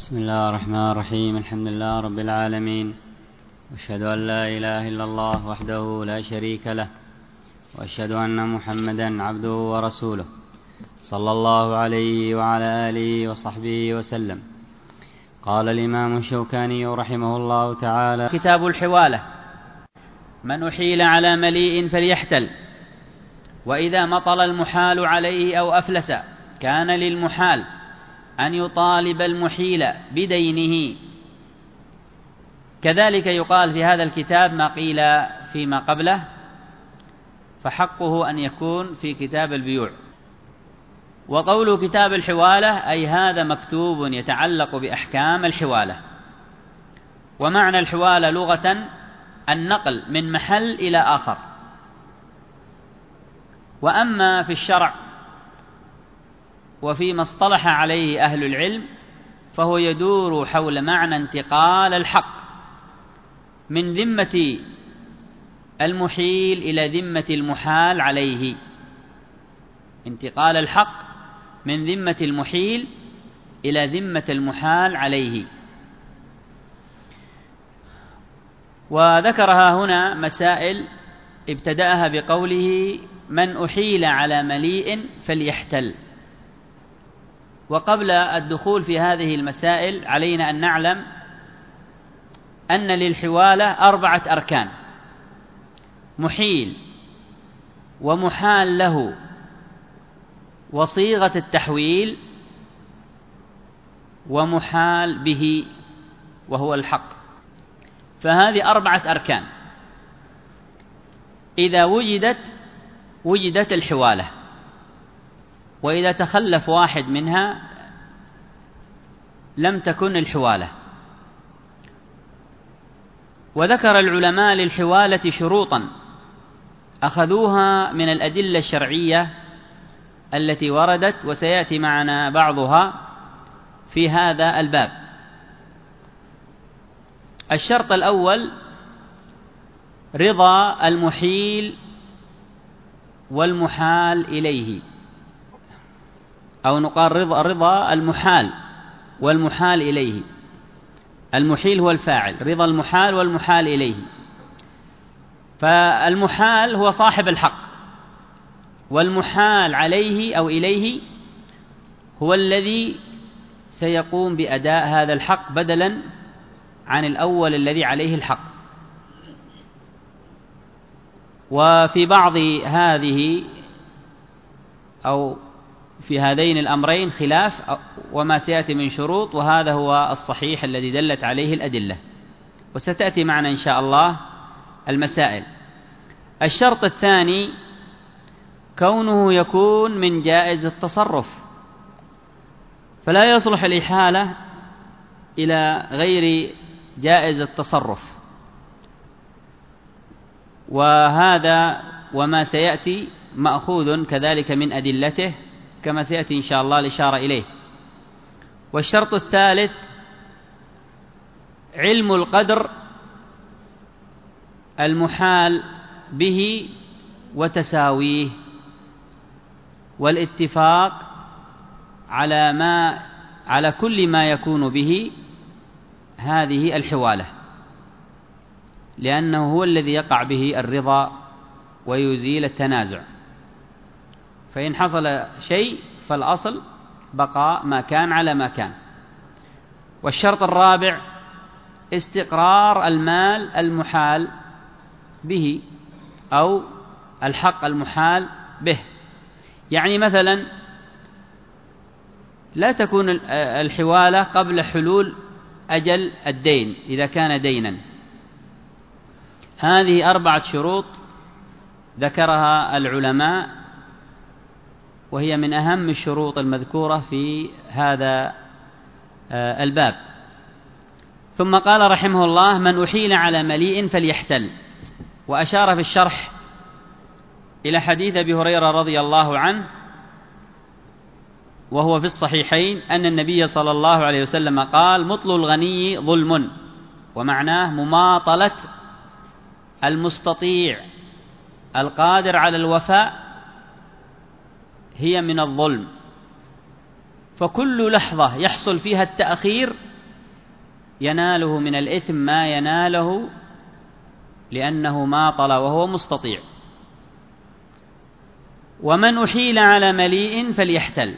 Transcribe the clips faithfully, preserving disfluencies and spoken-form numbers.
بسم الله الرحمن الرحيم. الحمد لله رب العالمين، وأشهد أن لا إله إلا الله وحده لا شريك له، وأشهد أن محمدا عبده ورسوله صلى الله عليه وعلى آله وصحبه وسلم. قال الإمام الشوكاني رحمه الله تعالى: كتاب الحوالة: من أحيل على مليء فليحتل، وإذا مطل المحال عليه أو أفلس كان للمحال أن يطالب المحيل بدينه. كذلك يقال في هذا الكتاب ما قيل فيما قبله، فحقه أن يكون في كتاب البيوع. وقول كتاب الحوالة أي هذا مكتوب يتعلق بأحكام الحوالة. ومعنى الحوالة لغة النقل من محل إلى آخر. وأما في الشرع وفيما اصطلح عليه أهل العلم فهو يدور حول معنى انتقال الحق من ذمة المحيل إلى ذمة المحال عليه. انتقال الحق من ذمة المحيل إلى ذمة المحال عليه. وذكرها هنا مسائل ابتدأها بقوله: من أحيل على مليء فليحتل. وقبل الدخول في هذه المسائل علينا أن نعلم أن للحوالة أربعة أركان: محيل، ومحال له، وصيغة التحويل، ومحال به وهو الحق. فهذه أربعة أركان. إذا وجدت وجدت الحوالة، وإذا تخلف واحد منها لم تكن الحوالة. وذكر العلماء للحوالة شروطا أخذوها من الأدلة الشرعية التي وردت، وسيأتي معنا بعضها في هذا الباب. الشرط الأول رضا المحيل والمحال إليه، أو نقال رضا, رضا المحال والمحال إليه. المحيل هو الفاعل، رضا المحال والمحال إليه. فالمحال هو صاحب الحق، والمحال عليه أو إليه هو الذي سيقوم بأداء هذا الحق بدلا عن الأول الذي عليه الحق. وفي بعض هذه أو في هذين الأمرين خلاف، وما سيأتي من شروط، وهذا هو الصحيح الذي دلت عليه الأدلة، وستأتي معنا إن شاء الله المسائل. الشرط الثاني كونه يكون من جائز التصرف، فلا يصلح الإحالة إلى غير جائز التصرف. وهذا وما سيأتي مأخوذ كذلك من أدلته، كما سيأتي إن شاء الله الإشارة إليه. والشرط الثالث علم القدر المحال به وتساويه، والاتفاق على ما على كل ما يكون به هذه الحوالة، لأنه هو الذي يقع به الرضا ويزيل التنازع. فإن حصل شيء فالأصل بقاء ما كان على ما كان. والشرط الرابع استقرار المال المحال به أو الحق المحال به. يعني مثلا لا تكون الحوالة قبل حلول أجل الدين إذا كان دينا. هذه أربعة شروط ذكرها العلماء، وهي من أهم الشروط المذكورة في هذا الباب. ثم قال رحمه الله: من أحيل على مليء فليحتل. وأشار في الشرح إلى حديث أبي هريرة رضي الله عنه، وهو في الصحيحين، أن النبي صلى الله عليه وسلم قال: مطل الغني ظلم. ومعناه مماطلة المستطيع القادر على الوفاء هي من الظلم. فكل لحظة يحصل فيها التأخير يناله من الإثم ما يناله لأنه ماطل وهو مستطيع. ومن أحيل على مليء فليحتل،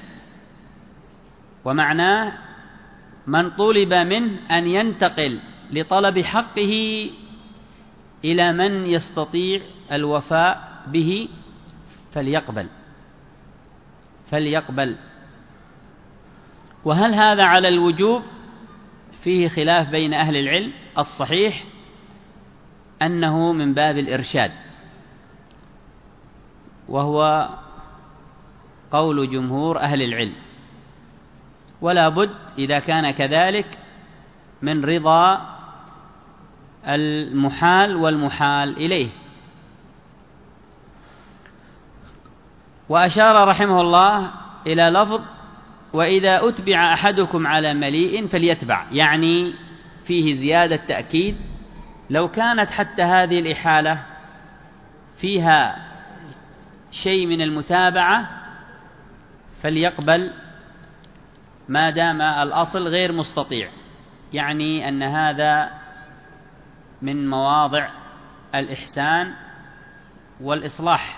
ومعناه من طلب منه أن ينتقل لطلب حقه إلى من يستطيع الوفاء به فليقبل فليقبل. وهل هذا على الوجوب؟ فيه خلاف بين أهل العلم. الصحيح أنه من باب الإرشاد، وهو قول جمهور أهل العلم، ولا بد إذا كان كذلك من رضا المحال والمحال إليه. وأشار رحمه الله إلى لفظ وإذا أتبع أحدكم على مليء فليتبع، يعني فيه زيادة تأكيد. لو كانت حتى هذه الإحالة فيها شيء من المتابعة فليقبل ما دام الأصل غير مستطيع، يعني أن هذا من مواضع الإحسان والإصلاح،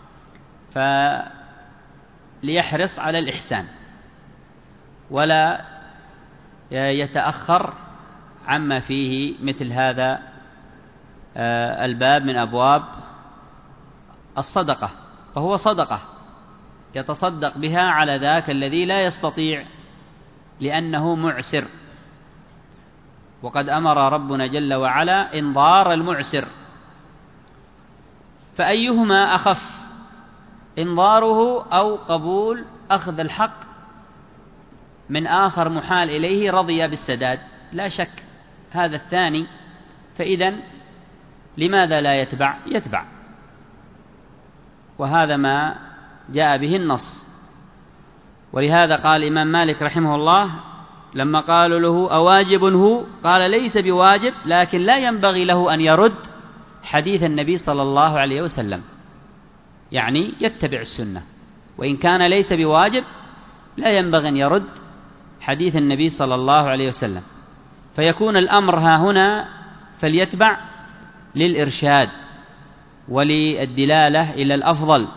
فليحرص على الإحسان ولا يتأخر عما فيه مثل هذا الباب من أبواب الصدقة، فهو صدقة يتصدق بها على ذاك الذي لا يستطيع لأنه معسر. وقد أمر ربنا جل وعلا إنظار المعسر، فأيهما أخف، إنظاره أو قبول أخذ الحق من آخر محال إليه رضي بالسداد؟ لا شك هذا الثاني. فإذن لماذا لا يتبع؟ يتبع، وهذا ما جاء به النص. ولهذا قال الإمام مالك رحمه الله لما قالوا له أواجب هو؟ قال ليس بواجب، لكن لا ينبغي له أن يرد حديث النبي صلى الله عليه وسلم، يعني يتبع السنة، وإن كان ليس بواجب لا ينبغي أن يرد حديث النبي صلى الله عليه وسلم. فيكون الأمر ها هنا فليتبع للإرشاد وللدلالة إلى الأفضل.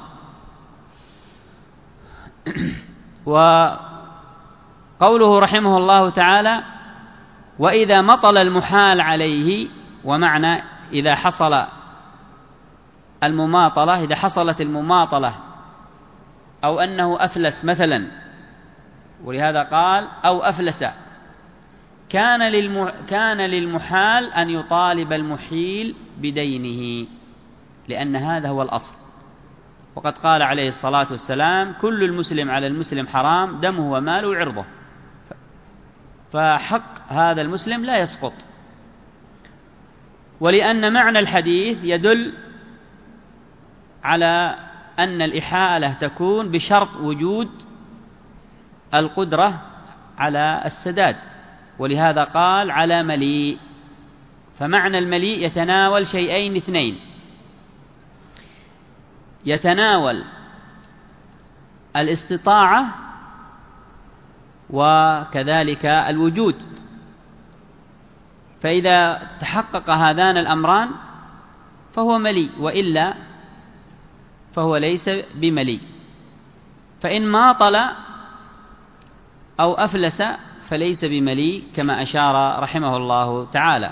وقوله رحمه الله تعالى وإذا مطل المحال عليه، ومعنى إذا حصل المماطلة، إذا حصلت المماطلة أو أنه أفلس مثلا، ولهذا قال أو أفلس، كان للم... كان للمحال أن يطالب المحيل بدينه، لأن هذا هو الأصل. وقد قال عليه الصلاة والسلام كل المسلم على المسلم حرام دمه وماله وعرضه، فحق هذا المسلم لا يسقط. ولأن معنى الحديث يدل على أن الإحالة تكون بشرط وجود القدرة على السداد، ولهذا قال على مليء. فمعنى المليء يتناول شيئين اثنين، يتناول الاستطاعة وكذلك الوجود. فإذا تحقق هذان الأمران فهو مليء، وإلا فهو ليس بمليء. فإن ماطل أو أفلس فليس بمليء كما أشار رحمه الله تعالى.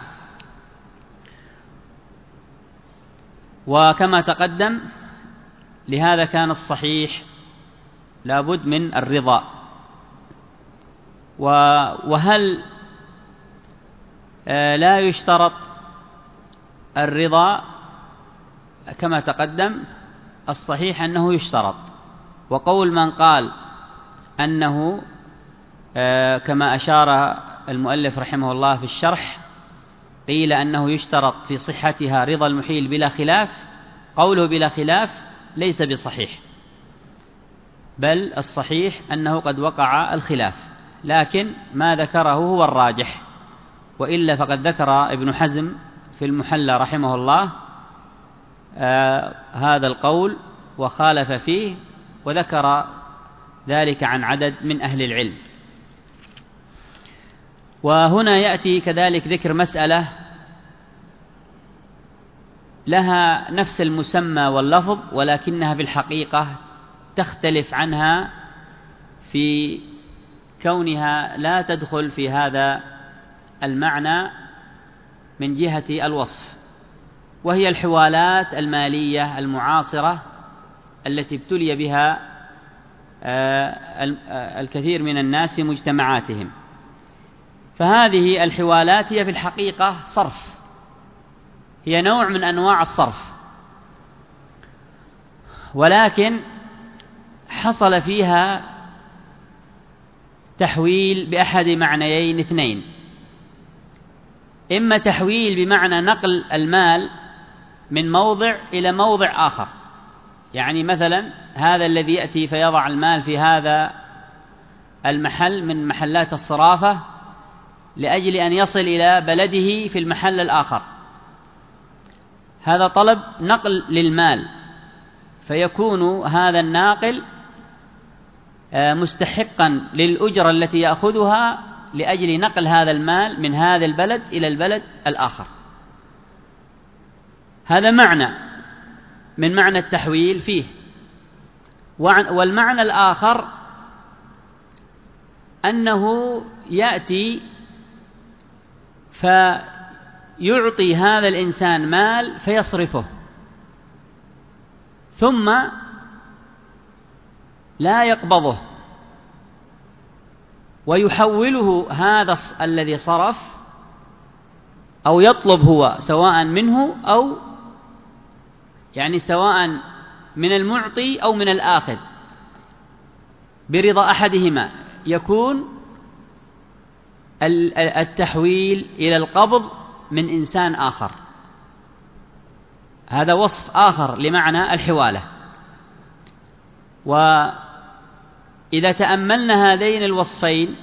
وكما تقدم لهذا كان الصحيح لابد من الرضا. وهل لا يشترط الرضا؟ كما تقدم الصحيح أنه يشترط. وقول من قال أنه كما أشار المؤلف رحمه الله في الشرح قيل أنه يشترط في صحتها رضا المحيل بلا خلاف، قوله بلا خلاف ليس بصحيح، بل الصحيح أنه قد وقع الخلاف، لكن ما ذكره هو الراجح. وإلا فقد ذكر ابن حزم في المحلى رحمه الله آه هذا القول وخالف فيه، وذكر ذلك عن عدد من أهل العلم. وهنا يأتي كذلك ذكر مسألة لها نفس المسمى واللفظ، ولكنها في الحقيقة تختلف عنها في كونها لا تدخل في هذا المعنى من جهة الوصف، وهي الحوالات المالية المعاصرة التي ابتلي بها الكثير من الناس في مجتمعاتهم. فهذه الحوالات هي في الحقيقة صرف، هي نوع من أنواع الصرف، ولكن حصل فيها تحويل بأحد معنيين اثنين: إما تحويل بمعنى نقل المال من موضع إلى موضع آخر، يعني مثلا هذا الذي يأتي فيضع المال في هذا المحل من محلات الصرافة لأجل أن يصل إلى بلده في المحل الآخر، هذا طلب نقل للمال، فيكون هذا الناقل مستحقا للأجرة التي يأخذها لأجل نقل هذا المال من هذا البلد إلى البلد الآخر. هذا معنى من معنى التحويل فيه. والمعنى الآخر أنه يأتي فيعطي هذا الإنسان مال فيصرفه، ثم لا يقبضه ويحوله هذا الذي صرف، أو يطلب هو سواء منه أو يعني سواء من المعطي أو من الآخذ برضا أحدهما، يكون التحويل إلى القبض من إنسان آخر. هذا وصف آخر لمعنى الحوالة. وإذا تأملنا هذين الوصفين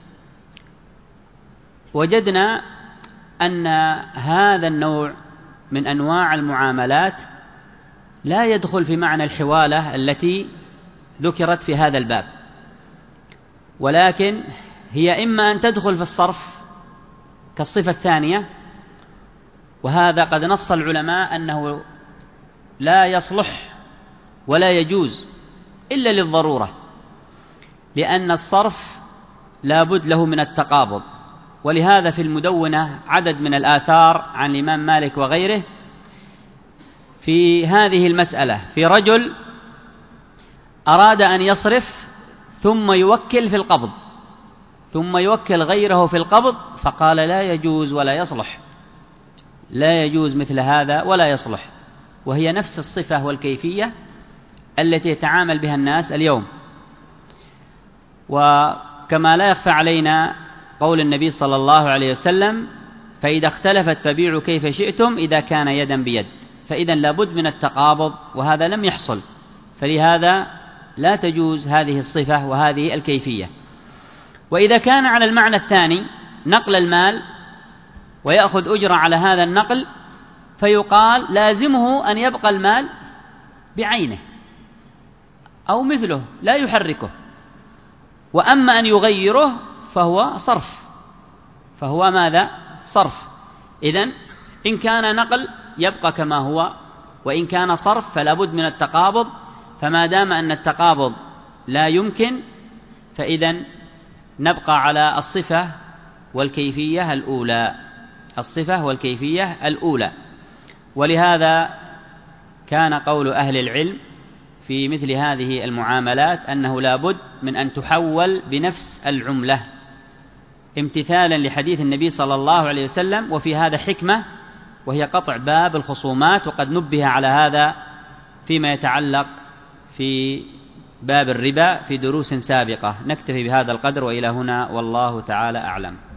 وجدنا أن هذا النوع من أنواع المعاملات لا يدخل في معنى الحوالة التي ذكرت في هذا الباب، ولكن هي إما أن تدخل في الصرف كالصفة الثانية، وهذا قد نص العلماء أنه لا يصلح ولا يجوز إلا للضرورة، لأن الصرف لا بد له من التقابض. ولهذا في المدونة عدد من الآثار عن الإمام مالك وغيره في هذه المسألة، في رجل أراد أن يصرف ثم يوكل في القبض، ثم يوكل غيره في القبض، فقال لا يجوز ولا يصلح، لا يجوز مثل هذا ولا يصلح، وهي نفس الصفة والكيفية التي يتعامل بها الناس اليوم. وكما لا يخفى علينا قول النبي صلى الله عليه وسلم: فإذا اختلفت فبيعوا كيف شئتم إذا كان يدا بيد. فإذا لابد من التقابض، وهذا لم يحصل، فلهذا لا تجوز هذه الصفة وهذه الكيفية. وإذا كان على المعنى الثاني نقل المال ويأخذ أجرة على هذا النقل، فيقال لازمه أن يبقى المال بعينه أو مثله لا يحركه، وأما أن يغيره فهو صرف، فهو ماذا؟ صرف. إذن إن كان نقل يبقى كما هو، وإن كان صرف فلا بد من التقابض، فما دام أن التقابض لا يمكن فإذن نبقى على الصفة والكيفية الأولى، الصفة والكيفية الأولى. ولهذا كان قول أهل العلم في مثل هذه المعاملات أنه لا بد من أن تحول بنفس العملة، امتثالا لحديث النبي صلى الله عليه وسلم. وفي هذا حكمة، وهي قطع باب الخصومات، وقد نبه على هذا فيما يتعلق في باب الربا في دروس سابقة. نكتفي بهذا القدر، وإلى هنا والله تعالى أعلم.